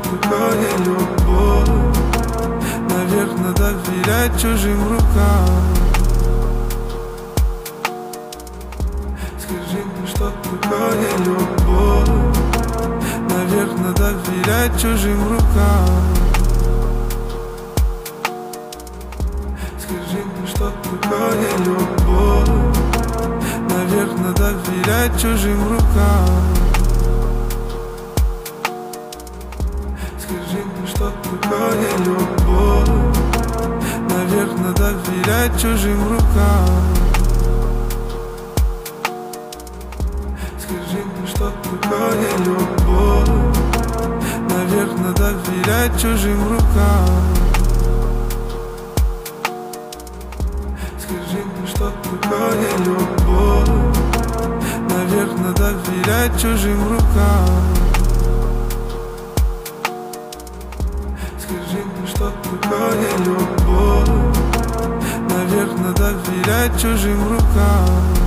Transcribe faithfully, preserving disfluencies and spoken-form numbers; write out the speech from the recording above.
такое любовь? Наверное, доверять чужим рукам. Скажи мне, что такое любовь? Наверное, доверять чужим рукам. Скажи мне, что такое любовь? Наверное, доверять чужим рукам. Скажи мне, что такое любовь? Наверное, доверять чужим рукам. Скажи мне, что такое любовь? Наверное, доверять чужим рукам. Скажи мне, что такое любовь? Наверное, доверять чужим рукам. Скажи мне, что такое любовь? Наверное, доверять чужим рукам.